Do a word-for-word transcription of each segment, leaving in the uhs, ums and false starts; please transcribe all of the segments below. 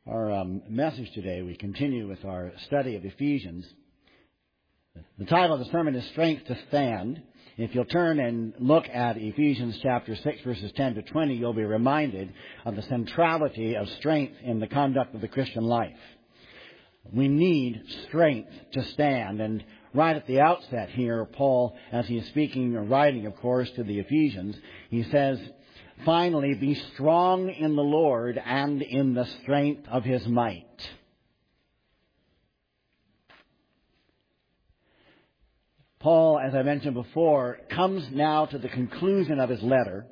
Our um, message today, we continue with our study of Ephesians. The title of the sermon is Strength to Stand. If you'll turn and look at Ephesians chapter six, verses ten to twenty, you'll be reminded of the centrality of strength in the conduct of the Christian life. We need strength to stand. And right at the outset here, Paul, as he is speaking or writing, of course, to the Ephesians, he says, "Finally, be strong in the Lord and in the strength of His might." Paul, as I mentioned before, comes now to the conclusion of his letter,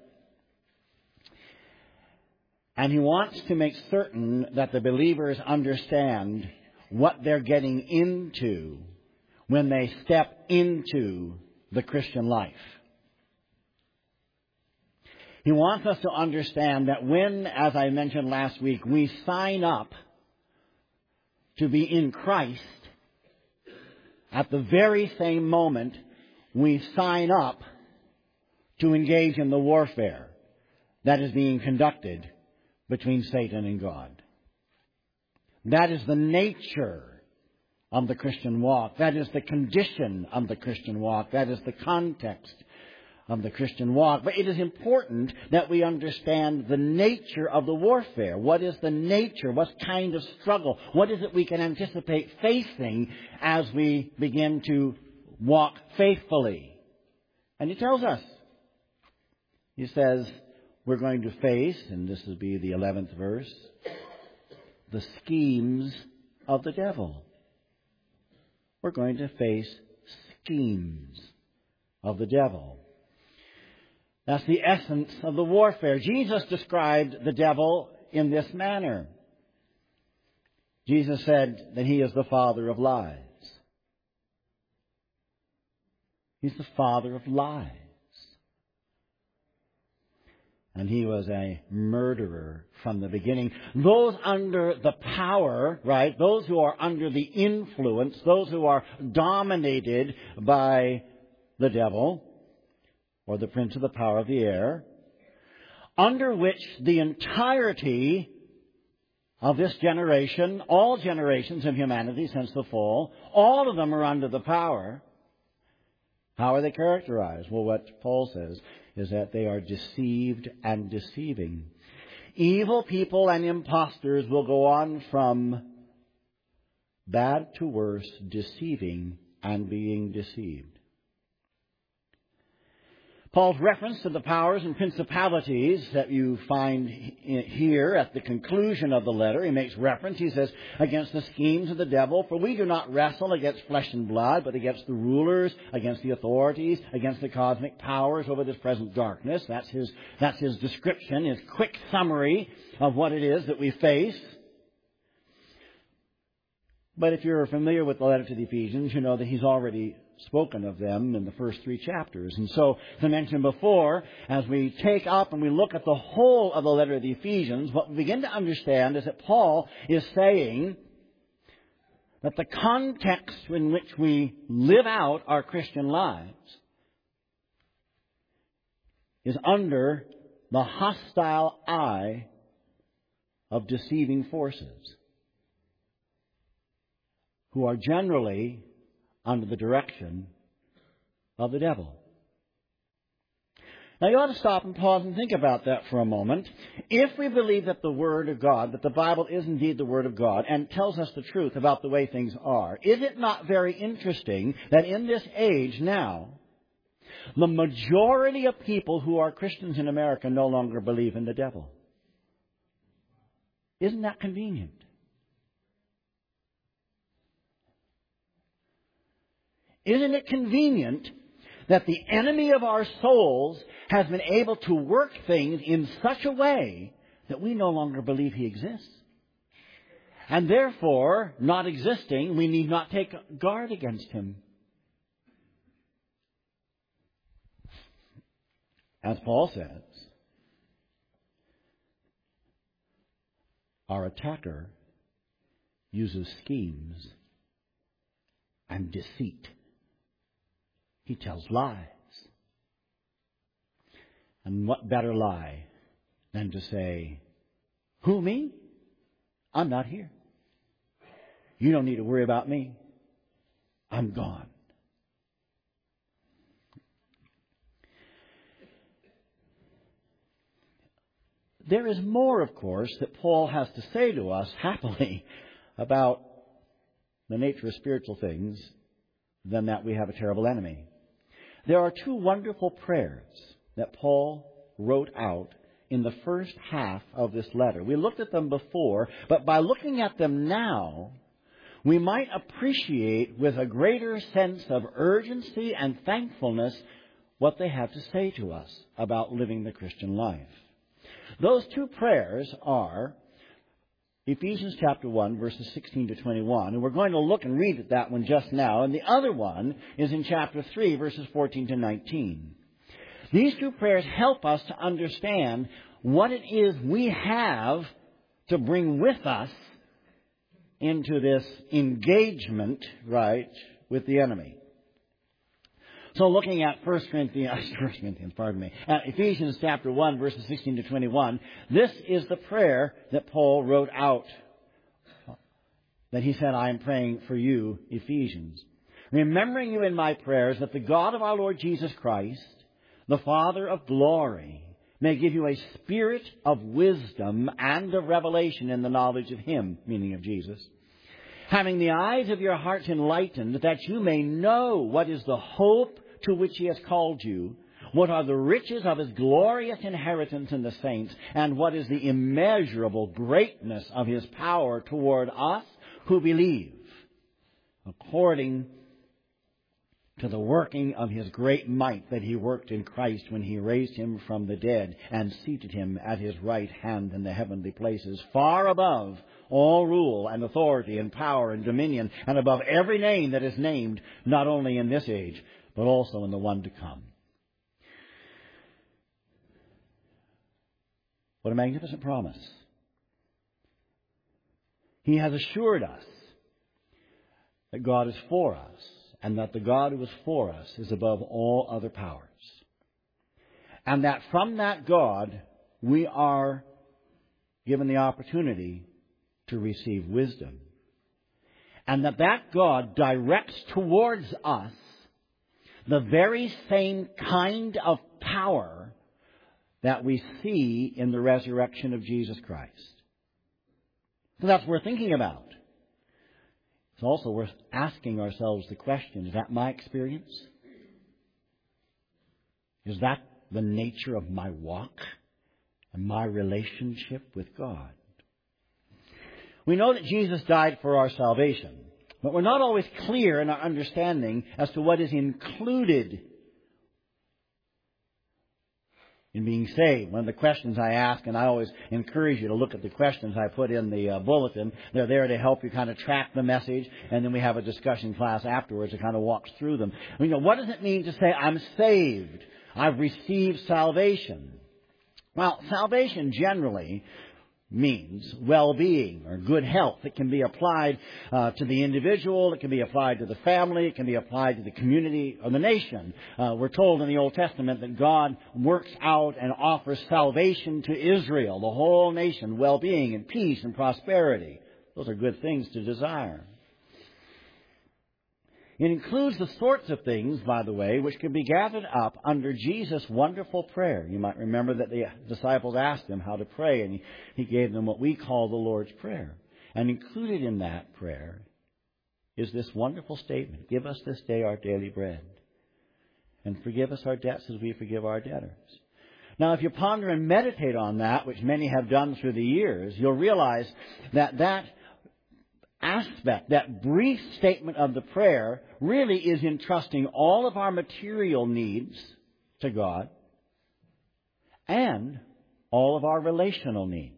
and he wants to make certain that the believers understand what they're getting into when they step into the Christian life. He wants us to understand that when, as I mentioned last week, we sign up to be in Christ, at the very same moment we sign up to engage in the warfare that is being conducted between Satan and God. That is the nature of the Christian walk. That is the condition of the Christian walk. That is the context of the Christian walk. But it is important that we understand the nature of the warfare. What is the nature? What kind of struggle? What is it we can anticipate facing as we begin to walk faithfully? And he tells us. He says we're going to face, and this will be the eleventh verse, the schemes of the devil. We're going to face schemes of the devil. That's the essence of the warfare. Jesus described the devil in this manner. Jesus said that he is the father of lies. He's the father of lies. And he was a murderer from the beginning. Those under the power, right, those who are under the influence, those who are dominated by the devil, or the prince of the power of the air, under which the entirety of this generation, all generations of humanity since the fall, all of them are under the power. How are they characterized? Well, what Paul says is that they are deceived and deceiving. Evil people and impostors will go on from bad to worse, deceiving and being deceived. Paul's reference to the powers and principalities that you find here at the conclusion of the letter, he makes reference, he says, against the schemes of the devil, for we do not wrestle against flesh and blood, but against the rulers, against the authorities, against the cosmic powers over this present darkness. That's his, that's his description, his quick summary of what it is that we face. But if you're familiar with the letter to the Ephesians, you know that he's already spoken of them in the first three chapters. And so, as I mentioned before, as we take up and we look at the whole of the letter of the Ephesians, what we begin to understand is that Paul is saying that the context in which we live out our Christian lives is under the hostile eye of deceiving forces, who are generally under the direction of the devil. Now you ought to stop and pause and think about that for a moment. If we believe that the Word of God, that the Bible is indeed the Word of God and tells us the truth about the way things are, is it not very interesting that in this age now, the majority of people who are Christians in America no longer believe in the devil? Isn't that convenient? Isn't it convenient that the enemy of our souls has been able to work things in such a way that we no longer believe he exists? And therefore, not existing, we need not take guard against him. As Paul says, our attacker uses schemes and deceit. He tells lies. And what better lie than to say, who, me? I'm not here. You don't need to worry about me. I'm gone. There is more, of course, that Paul has to say to us, happily, about the nature of spiritual things than that we have a terrible enemy. There are two wonderful prayers that Paul wrote out in the first half of this letter. We looked at them before, but by looking at them now, we might appreciate with a greater sense of urgency and thankfulness what they have to say to us about living the Christian life. Those two prayers are Ephesians chapter one, verses sixteen to twenty-one. And we're going to look and read at that one just now. And the other one is in chapter three, verses fourteen to nineteen. These two prayers help us to understand what it is we have to bring with us into this engagement, right, with the enemy. So looking at First Corinthians, First Corinthians, pardon me, at Ephesians chapter one, verses sixteen to twenty-one, this is the prayer that Paul wrote out. That he said, I am praying for you, Ephesians. Remembering you in my prayers that the God of our Lord Jesus Christ, the Father of glory, may give you a spirit of wisdom and of revelation in the knowledge of Him, meaning of Jesus, having the eyes of your hearts enlightened, that you may know what is the hope to which He has called you, what are the riches of His glorious inheritance in the saints, and what is the immeasurable greatness of His power toward us who believe, according to the working of His great might that He worked in Christ when He raised Him from the dead and seated Him at His right hand in the heavenly places, far above all rule and authority and power and dominion, and above every name that is named, not only in this age, but also in the one to come. What a magnificent promise. He has assured us that God is for us, and that the God who is for us is above all other powers. And that from that God, we are given the opportunity to receive wisdom. And that that God directs towards us the very same kind of power that we see in the resurrection of Jesus Christ. So that's worth thinking about. It's also worth asking ourselves the question, is that my experience? Is that the nature of my walk and my relationship with God? We know that Jesus died for our salvation, but we're not always clear in our understanding as to what is included in being saved. One of the questions I ask, and I always encourage you to look at the questions I put in the uh, bulletin. They're there to help you kind of track the message, and then we have a discussion class afterwards that kind of walks through them. You know, what does it mean to say, I'm saved? I've received salvation. Well, salvation generally means well-being or good health. It can be applied uh, to the individual. It can be applied to the family. It can be applied to the community or the nation. Uh, we're told in the Old Testament that God works out and offers salvation to Israel, the whole nation, well-being and peace and prosperity. Those are good things to desire. It includes the sorts of things, by the way, which can be gathered up under Jesus' wonderful prayer. You might remember that the disciples asked Him how to pray, and He, he gave them what we call the Lord's Prayer. And included in that prayer is this wonderful statement, give us this day our daily bread, and forgive us our debts as we forgive our debtors. Now, if you ponder and meditate on that, which many have done through the years, you'll realize that that aspect, that brief statement of the prayer, really is entrusting all of our material needs to God and all of our relational needs.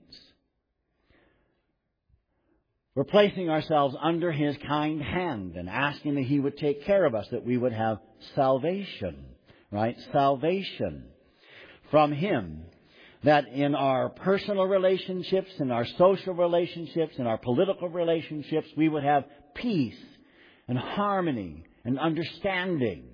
We're placing ourselves under His kind hand and asking that He would take care of us, that we would have salvation, right? Salvation from Him. That in our personal relationships, in our social relationships, in our political relationships, we would have peace and harmony and understanding.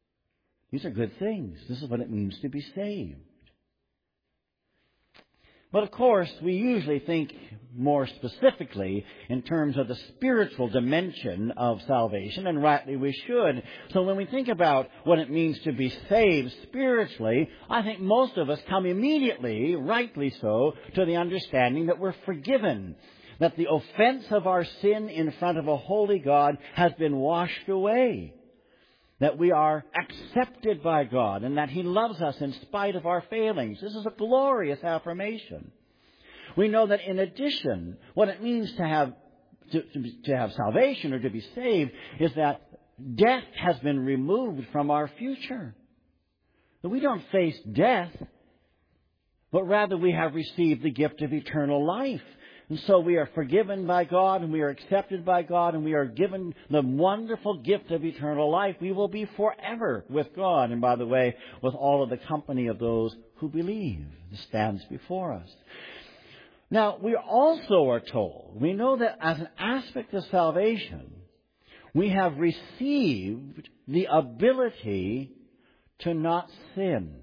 These are good things. This is what it means to be saved. But of course, we usually think more specifically in terms of the spiritual dimension of salvation, and rightly we should. So when we think about what it means to be saved spiritually, I think most of us come immediately, rightly so, to the understanding that we're forgiven, that the offense of our sin in front of a holy God has been washed away, that we are accepted by God, and that He loves us in spite of our failings. This is a glorious affirmation. We know that in addition, what it means to have to, to, to have salvation or to be saved is that death has been removed from our future. That we don't face death, but rather we have received the gift of eternal life. And so we are forgiven by God, and we are accepted by God, and we are given the wonderful gift of eternal life. We will be forever with God, and by the way, with all of the company of those who believe. This stands before us. Now, we also are told, we know that as an aspect of salvation, we have received the ability to not sin.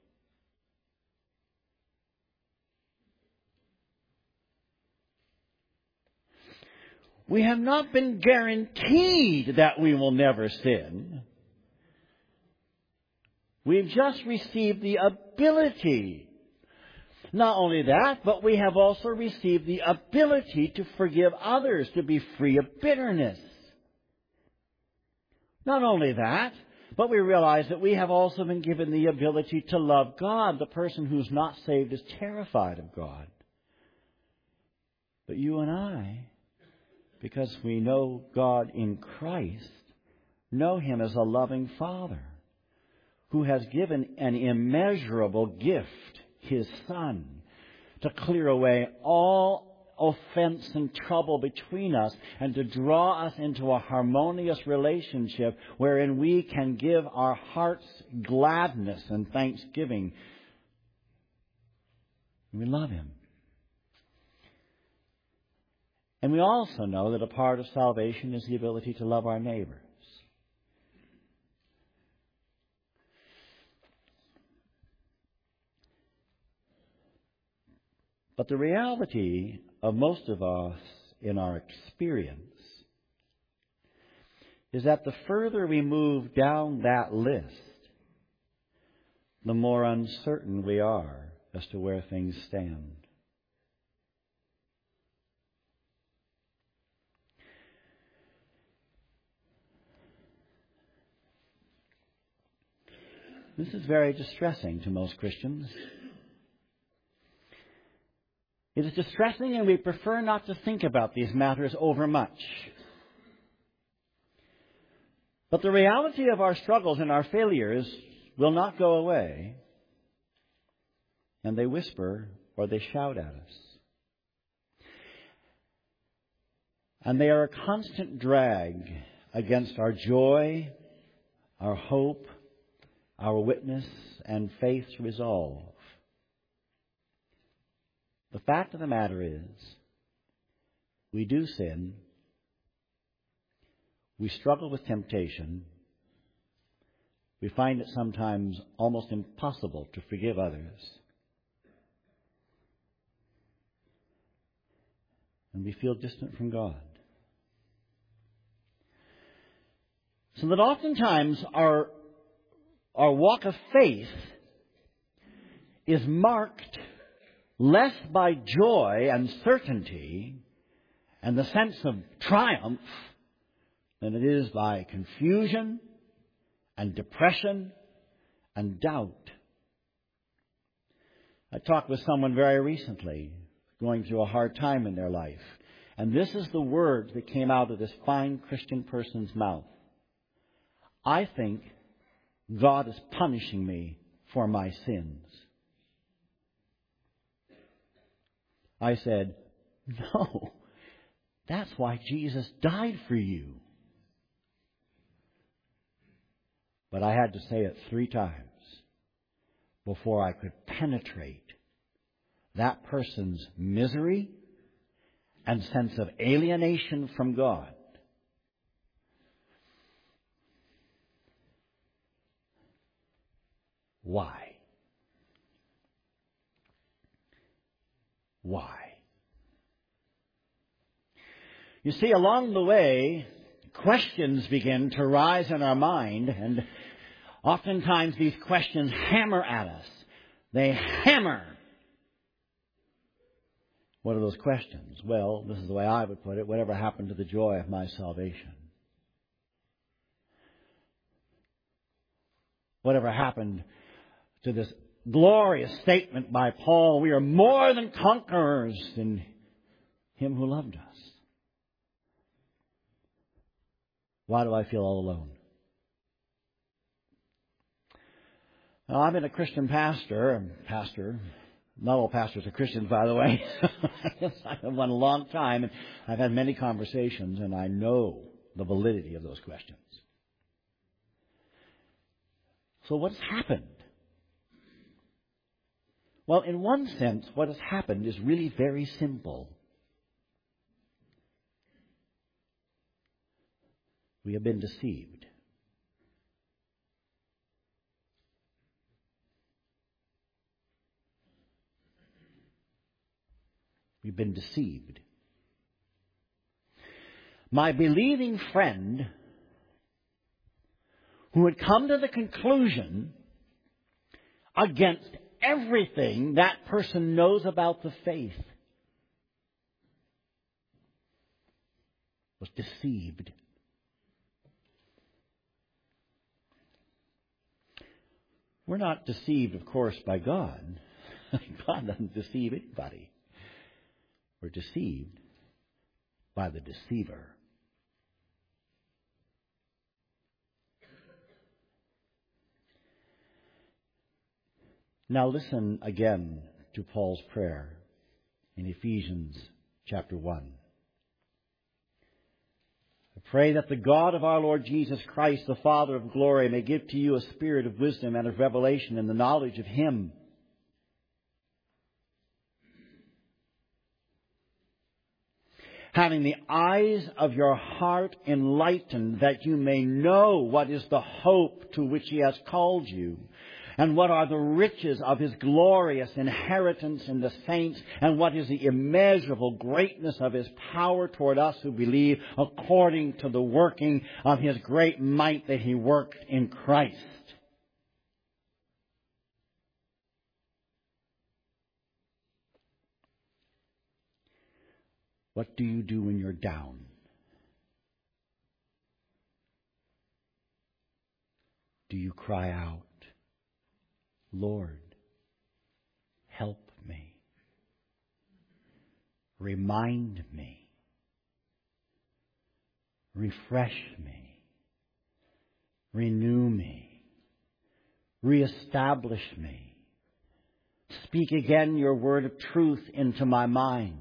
We have not been guaranteed that we will never sin. We've just received the ability. Not only that, but we have also received the ability to forgive others, to be free of bitterness. Not only that, but we realize that we have also been given the ability to love God. The person who's not saved is terrified of God. But you and I, because we know God in Christ, know Him as a loving Father who has given an immeasurable gift, His Son, to clear away all offense and trouble between us and to draw us into a harmonious relationship wherein we can give our heart's gladness and thanksgiving. We love Him. And we also know that a part of salvation is the ability to love our neighbors. But the reality of most of us in our experience is that the further we move down that list, the more uncertain we are as to where things stand. This is very distressing to most Christians. It is distressing, and we prefer not to think about these matters overmuch. But the reality of our struggles and our failures will not go away, and they whisper or they shout at us. And they are a constant drag against our joy, our hope, our witness, and faith's resolve. The fact of the matter is, we do sin, we struggle with temptation, we find it sometimes almost impossible to forgive others, and we feel distant from God. So that oftentimes our Our walk of faith is marked less by joy and certainty and the sense of triumph than it is by confusion and depression and doubt. I talked with someone very recently going through a hard time in their life, and this is the word that came out of this fine Christian person's mouth. I think God is punishing me for my sins. I said, no, that's why Jesus died for you. But I had to say it three times before I could penetrate that person's misery and sense of alienation from God. Why? why? You see, along the way, questions begin to rise in our mind, and oftentimes these questions hammer at us. They hammer. What are those questions? Well, this is the way I would put it. Whatever happened to the joy of my salvation? Whatever happened to this glorious statement by Paul, we are more than conquerors in Him who loved us? Why do I feel all alone? Now, I've been a Christian pastor, pastor, not all pastors are Christians, by the way. I've been one a long time, and I've had many conversations, and I know the validity of those questions. So what has happened? Well, in one sense, what has happened is really very simple. We have been deceived. We've been deceived. My believing friend, who had come to the conclusion, against everything that person knows about the faith, was deceived. We're not deceived, of course, by God. God doesn't deceive anybody. We're deceived by the deceiver. Now listen again to Paul's prayer in Ephesians chapter one. I pray that the God of our Lord Jesus Christ, the Father of glory, may give to you a spirit of wisdom and of revelation in the knowledge of Him, having the eyes of your heart enlightened, that you may know what is the hope to which He has called you, and what are the riches of His glorious inheritance in the saints, and what is the immeasurable greatness of His power toward us who believe, according to the working of His great might that He worked in Christ. What do you do when you're down? Do you cry out, Lord, help me. Remind me. Refresh me. Renew me. Reestablish me. Speak again your word of truth into my mind.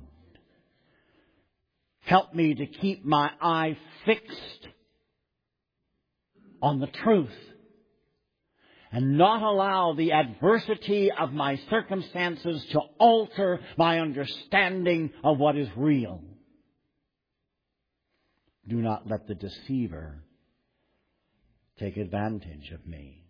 Help me to keep my eye fixed on the truth, and not allow the adversity of my circumstances to alter my understanding of what is real. Do not let the deceiver take advantage of me.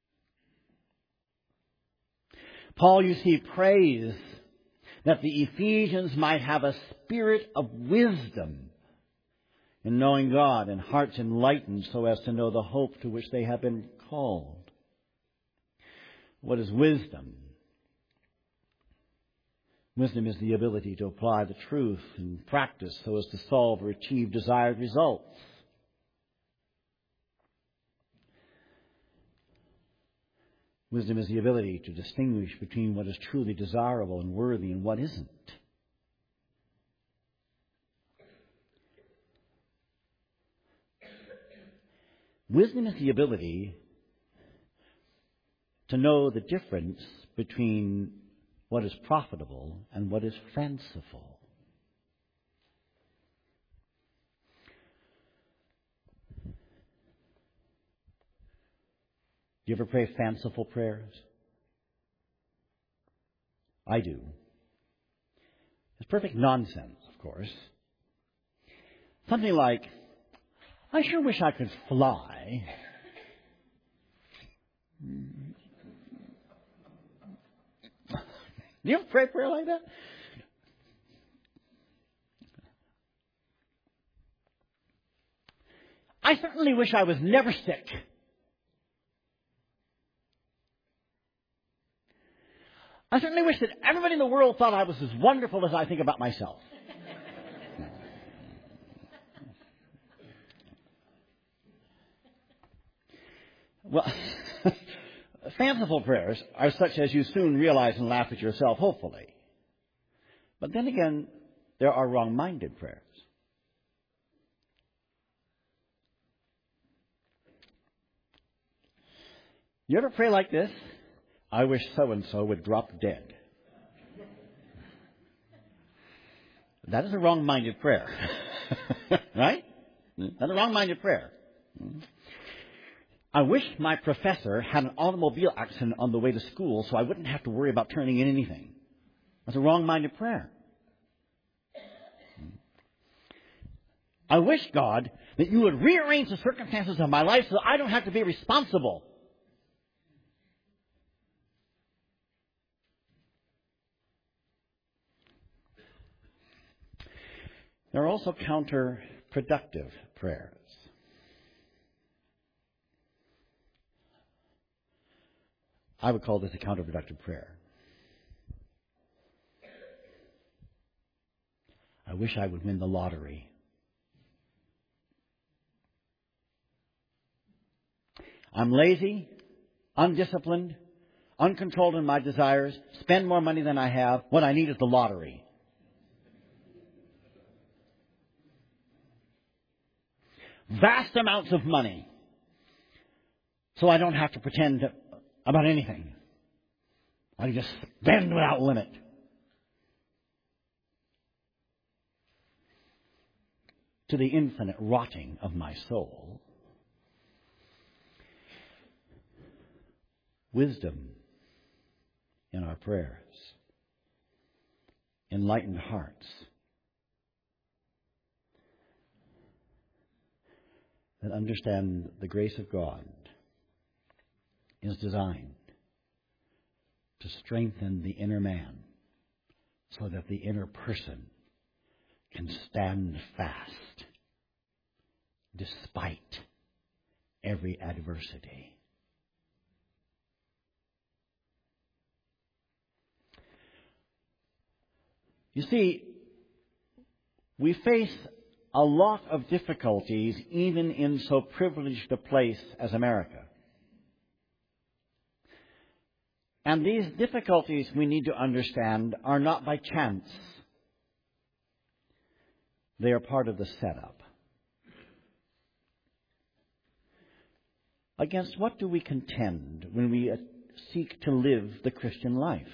Paul, you see, prays that the Ephesians might have a spirit of wisdom in knowing God, and hearts enlightened so as to know the hope to which they have been called. What is wisdom? Wisdom is the ability to apply the truth in practice so as to solve or achieve desired results. Wisdom is the ability to distinguish between what is truly desirable and worthy and what isn't. Wisdom is the ability to know the difference between what is profitable and what is fanciful. Do you ever pray fanciful prayers? I do. It's perfect nonsense, of course. Something like, I sure wish I could fly. Do you ever pray a prayer like that? I certainly wish I was never sick. I certainly wish that everybody in the world thought I was as wonderful as I think about myself. Well, fanciful prayers are such as you soon realize and laugh at yourself, hopefully. But then again, there are wrong-minded prayers. You ever pray like this? I wish so-and-so would drop dead. That is a wrong-minded prayer. Right? That's a wrong-minded prayer. I wish my professor had an automobile accident on the way to school so I wouldn't have to worry about turning in anything. That's a wrong-minded prayer. I wish, God, that you would rearrange the circumstances of my life so that I don't have to be responsible. There are also counterproductive prayers. I would call this a counterproductive prayer. I wish I would win the lottery. I'm lazy, undisciplined, uncontrolled in my desires, spend more money than I have. What I need is the lottery. Vast amounts of money, so I don't have to pretend about anything. I can just spend without limit. To the infinite rotting of my soul. Wisdom in our prayers. Enlightened hearts. That understand the grace of God is designed to strengthen the inner man so that the inner person can stand fast despite every adversity. You see, we face a lot of difficulties even in so privileged a place as America. And these difficulties, we need to understand, are not by chance. They are part of the setup. Against what do we contend when we seek to live the Christian life?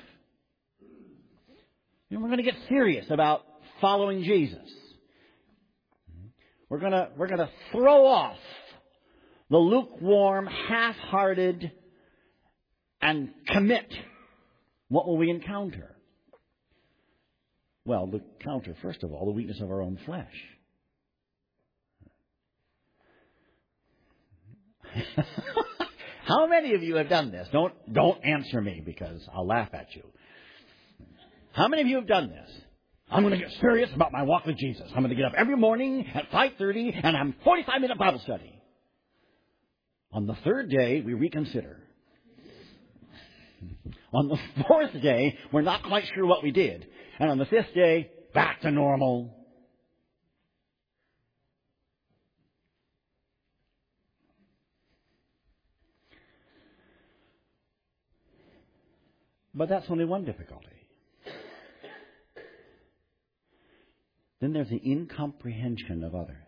You know, we're going to get serious about following Jesus. We're going to, we're going to throw off the lukewarm, half-hearted, and commit. What will we encounter? Well, the counter, first of all, the weakness of our own flesh. How many of you have done this? Don't, don't answer me because I'll laugh at you. How many of you have done this? I'm going to get serious about my walk with Jesus. I'm going to get up every morning at five thirty and have a forty-five minute Bible study. On the third day, we reconsider. On the fourth day, we're not quite sure what we did. And on the fifth day, back to normal. But that's only one difficulty. Then there's the incomprehension of others.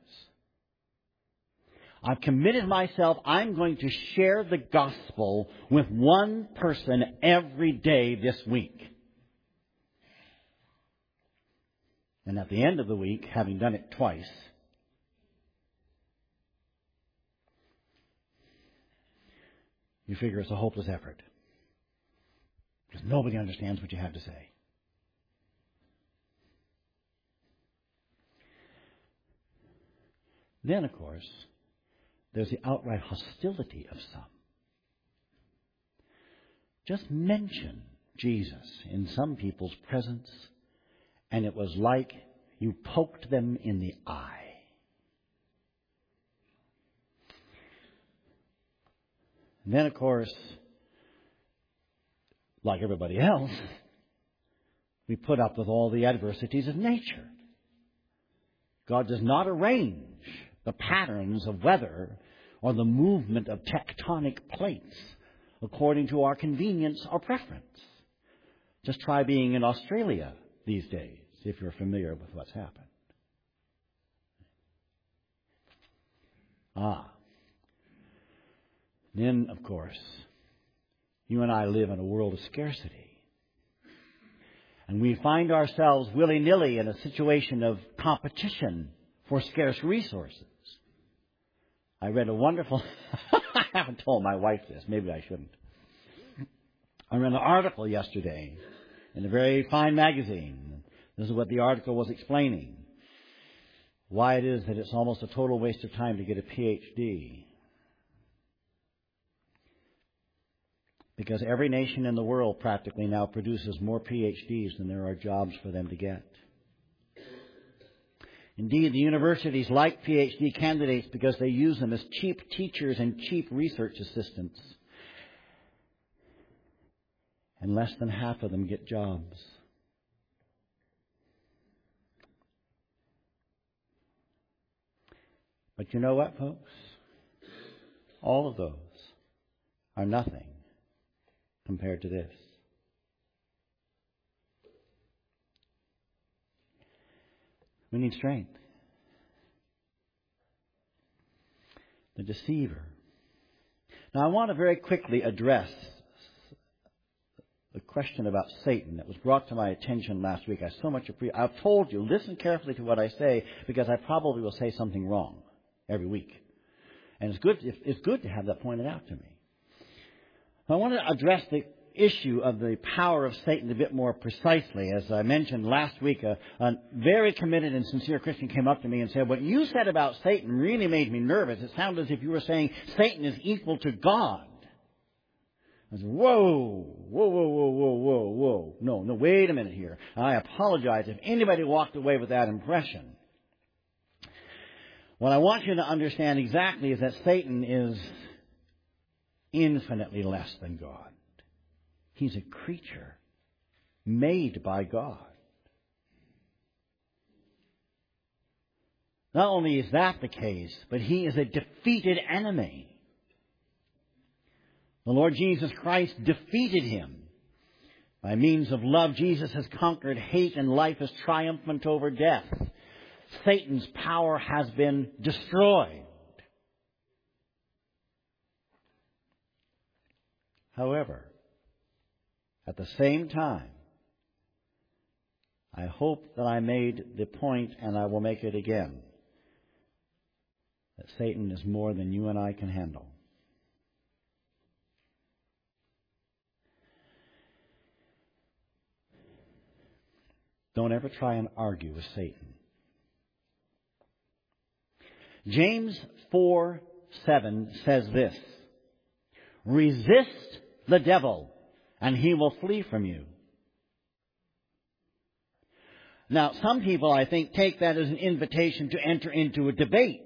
I've committed myself, I'm going to share the gospel with one person every day this week. And at the end of the week, having done it twice, you figure it's a hopeless effort. Because nobody understands what you have to say. Then, of course, there's the outright hostility of some. Just mention Jesus in some people's presence, and it was like you poked them in the eye. And then, of course, like everybody else, we put up with all the adversities of nature. God does not arrange the patterns of weather or the movement of tectonic plates according to our convenience or preference. Just try being in Australia these days, if you're familiar with what's happened. Ah. Then, of course, you and I live in a world of scarcity. And we find ourselves willy-nilly in a situation of competition for scarce resources. I read a wonderful... I haven't told my wife this. Maybe I shouldn't. I read an article yesterday in a very fine magazine. This is what the article was explaining. Why it is that it's almost a total waste of time to get a P H D. Because every nation in the world practically now produces more P H Ds than there are jobs for them to get. Indeed, the universities like P H D candidates because they use them as cheap teachers and cheap research assistants. And less than half of them get jobs. But you know what, folks? All of those are nothing compared to this. We need strength. The deceiver. Now, I want to very quickly address the question about Satan that was brought to my attention last week. I so much appreciate. I've told you, listen carefully to what I say, because I probably will say something wrong every week, and it's good. It's good to have that pointed out to me. I want to address the issue of the power of Satan a bit more precisely. As I mentioned last week, a, a very committed and sincere Christian came up to me and said, what you said about Satan really made me nervous. It sounded as if you were saying Satan is equal to God. I said, whoa, whoa, whoa, whoa, whoa, whoa, whoa. No, no, wait a minute here. I apologize if anybody walked away with that impression. What I want you to understand exactly is that Satan is infinitely less than God. He's a creature made by God. Not only is that the case, but he is a defeated enemy. The Lord Jesus Christ defeated him. By means of love, Jesus has conquered hate, and life is triumphant over death. Satan's power has been destroyed. However, at the same time, I hope that I made the point, and I will make it again, that Satan is more than you and I can handle. Don't ever try and argue with Satan. James four seven says this, resist the devil, and he will flee from you. Now, some people, I think, take that as an invitation to enter into a debate.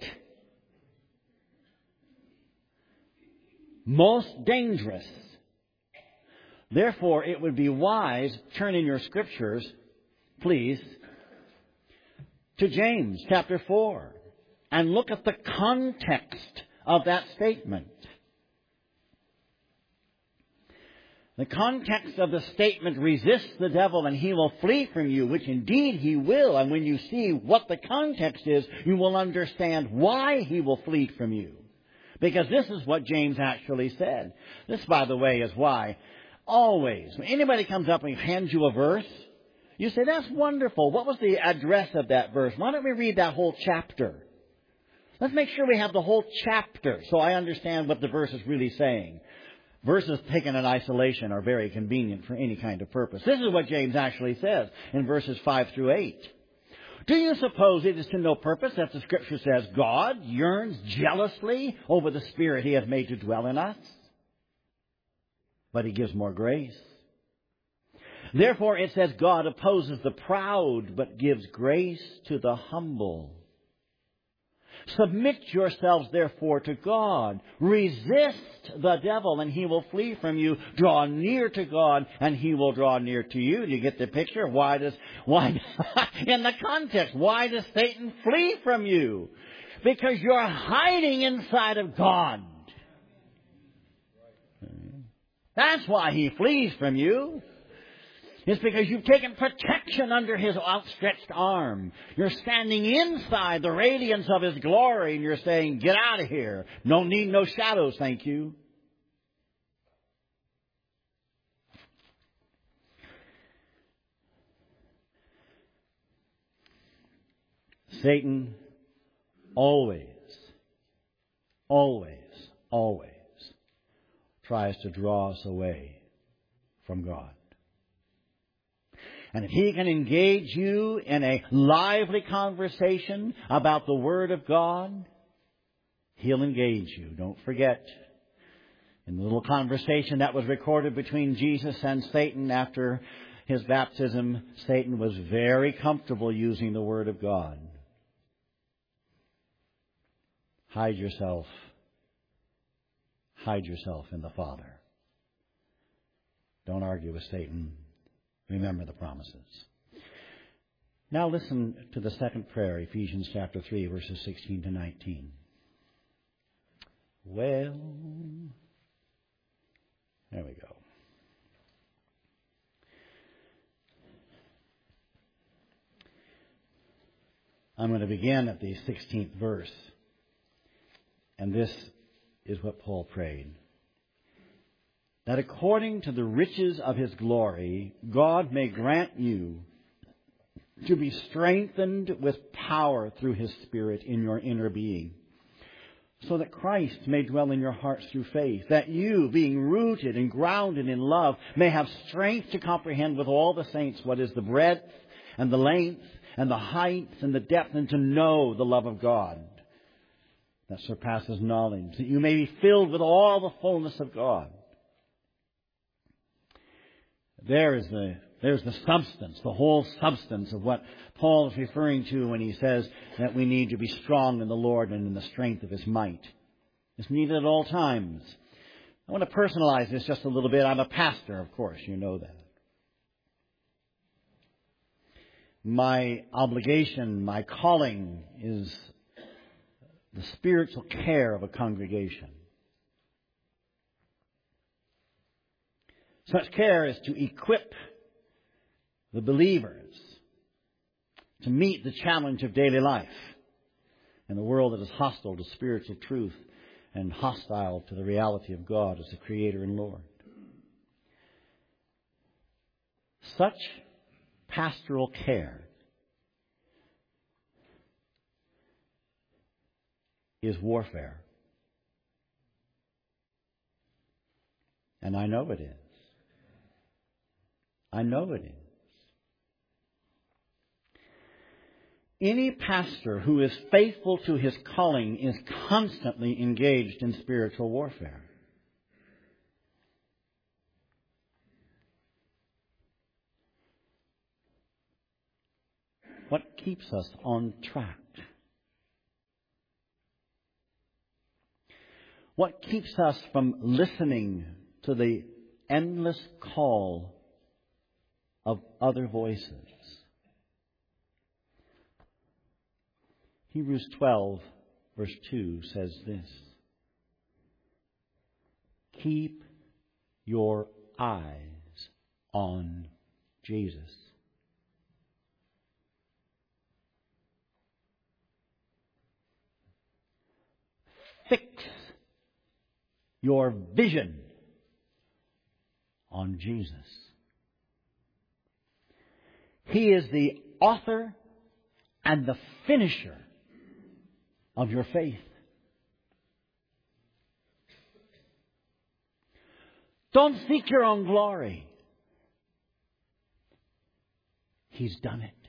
Most dangerous. Therefore, it would be wise, turn in your scriptures, please, to James chapter four and look at the context of that statement. The context of the statement, resist the devil and he will flee from you, which indeed he will. And when you see what the context is, you will understand why he will flee from you. Because this is what James actually said. This, by the way, is why always, when anybody comes up and hands you a verse, you say, that's wonderful. What was the address of that verse? Why don't we read that whole chapter? Let's make sure we have the whole chapter so I understand what the verse is really saying. Verses taken in isolation are very convenient for any kind of purpose. This is what James actually says in verses five through eight. Do you suppose it is to no purpose that the Scripture says God yearns jealously over the Spirit He has made to dwell in us? But He gives more grace. Therefore it says God opposes the proud but gives grace to the humble. Submit yourselves, therefore, to God. Resist the devil, and he will flee from you. Draw near to God, and he will draw near to you. Do you get the picture? Why does, why, in the context, why does Satan flee from you? Because you're hiding inside of God. That's why he flees from you. It's because you've taken protection under his outstretched arm. You're standing inside the radiance of his glory, and you're saying, get out of here. No need, no shadows, thank you. Satan always, always, always tries to draw us away from God. And if he can engage you in a lively conversation about the Word of God, he'll engage you. Don't forget, in the little conversation that was recorded between Jesus and Satan after his baptism, Satan was very comfortable using the Word of God. Hide yourself. Hide yourself in the Father. Don't argue with Satan. Remember the promises. Now listen to the second prayer, Ephesians chapter three, verses sixteen to nineteen. Well, there we go. I'm going to begin at the sixteenth verse. And this is what Paul prayed. That according to the riches of his glory, God may grant you to be strengthened with power through his Spirit in your inner being, so that Christ may dwell in your hearts through faith, that you, being rooted and grounded in love, may have strength to comprehend with all the saints what is the breadth and the length and the height and the depth, and to know the love of God that surpasses knowledge, that you may be filled with all the fullness of God. There is the, there's the substance, the whole substance of what Paul is referring to when he says that we need to be strong in the Lord and in the strength of his might. It's needed at all times. I want to personalize this just a little bit. I'm a pastor, of course, you know that. My obligation, my calling is the spiritual care of a congregation. Such care is to equip the believers to meet the challenge of daily life in a world that is hostile to spiritual truth and hostile to the reality of God as the Creator and Lord. Such pastoral care is warfare. And I know it is. I know it is. Any pastor who is faithful to his calling is constantly engaged in spiritual warfare. What keeps us on track? What keeps us from listening to the endless call of other voices? Hebrews twelve, verse two says this: keep your eyes on Jesus. Fix your vision on Jesus. He is the author and the finisher of your faith. Don't seek your own glory. He's done it.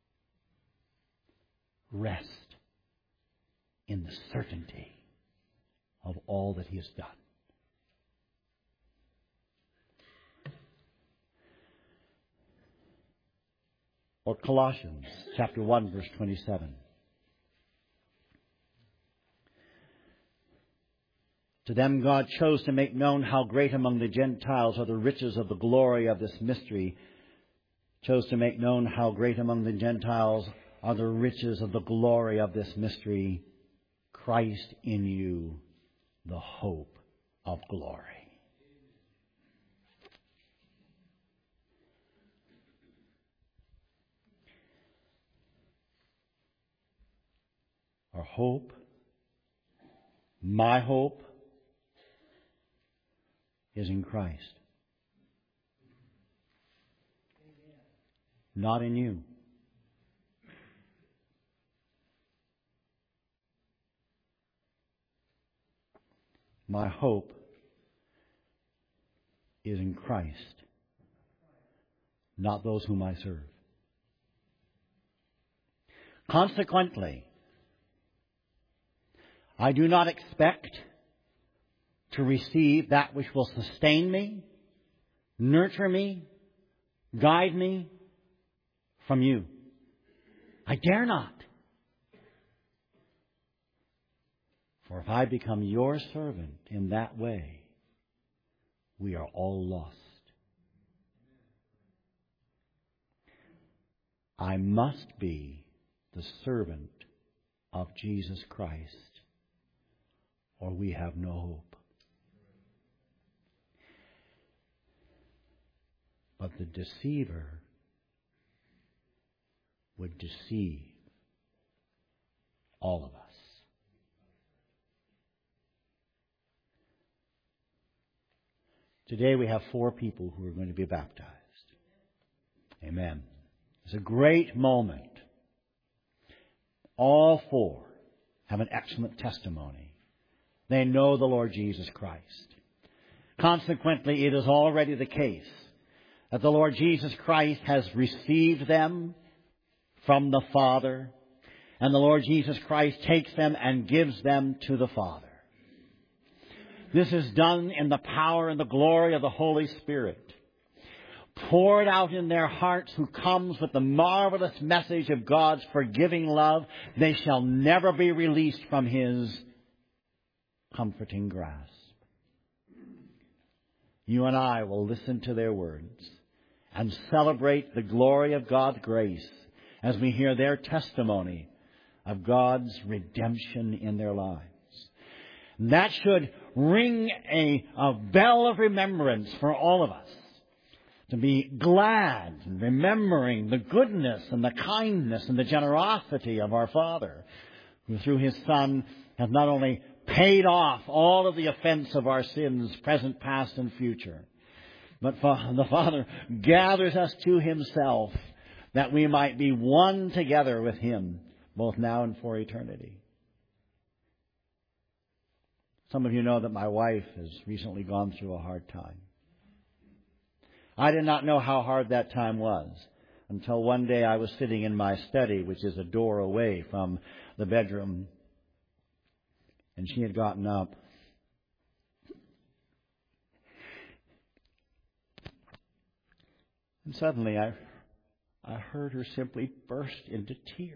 Rest in the certainty of all that He has done. Or Colossians chapter one, verse twenty-seven. To them God chose to make known how great among the Gentiles are the riches of the glory of this mystery. Chose to make known how great among the Gentiles are the riches of the glory of this mystery. Christ in you, the hope of glory. Our hope, my hope, is in Christ. Not in you. My hope is in Christ, not those whom I serve. Consequently, I do not expect to receive that which will sustain me, nurture me, guide me from you. I dare not. For if I become your servant in that way, we are all lost. I must be the servant of Jesus Christ, or we have no hope. But the deceiver would deceive all of us. Today we have four people who are going to be baptized. Amen. It's a great moment. All four have an excellent testimony. They know the Lord Jesus Christ. Consequently, it is already the case that the Lord Jesus Christ has received them from the Father, and the Lord Jesus Christ takes them and gives them to the Father. This is done in the power and the glory of the Holy Spirit, poured out in their hearts, who comes with the marvelous message of God's forgiving love. They shall never be released from His comforting grasp. You and I will listen to their words and celebrate the glory of God's grace as we hear their testimony of God's redemption in their lives. And that should ring a, a bell of remembrance for all of us, to be glad and remembering the goodness and the kindness and the generosity of our Father, who through His Son has not only paid off all of the offense of our sins, present, past, and future, but the Father gathers us to Himself that we might be one together with Him, both now and for eternity. Some of you know that my wife has recently gone through a hard time. I did not know how hard that time was until one day I was sitting in my study, which is a door away from the bedroom, and she had gotten up. And suddenly I, I heard her simply burst into tears.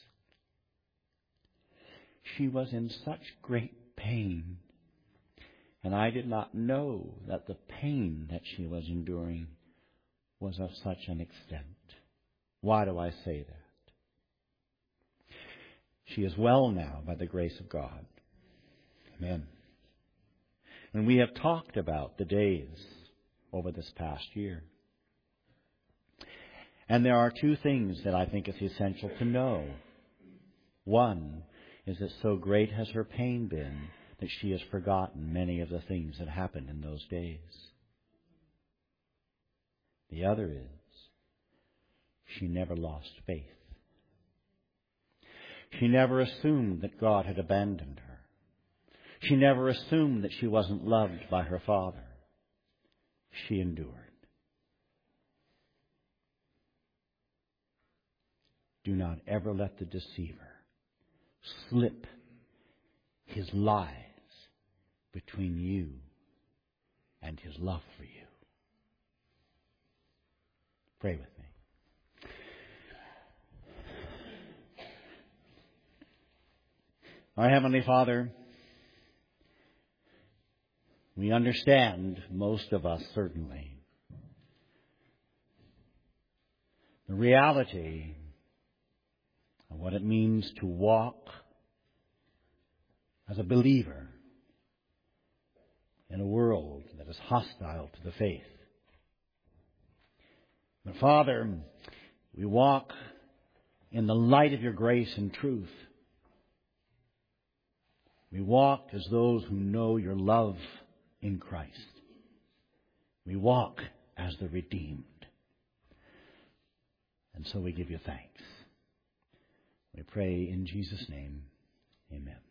She was in such great pain. And I did not know that the pain that she was enduring was of such an extent. Why do I say that? She is well now by the grace of God. Amen. And we have talked about the days over this past year. And there are two things that I think is essential to know. One is that so great has her pain been that she has forgotten many of the things that happened in those days. The other is, she never lost faith. She never assumed that God had abandoned her. She never assumed that she wasn't loved by her Father. She endured. Do not ever let the deceiver slip his lies between you and His love for you. Pray with me. Our Heavenly Father, We understand, most of us certainly, the reality of what it means to walk as a believer in a world that is hostile to the faith. But Father, we walk in the light of your grace and truth. We walk as those who know your love in Christ. We walk as the redeemed. And so we give you thanks. We pray in Jesus' name. Amen.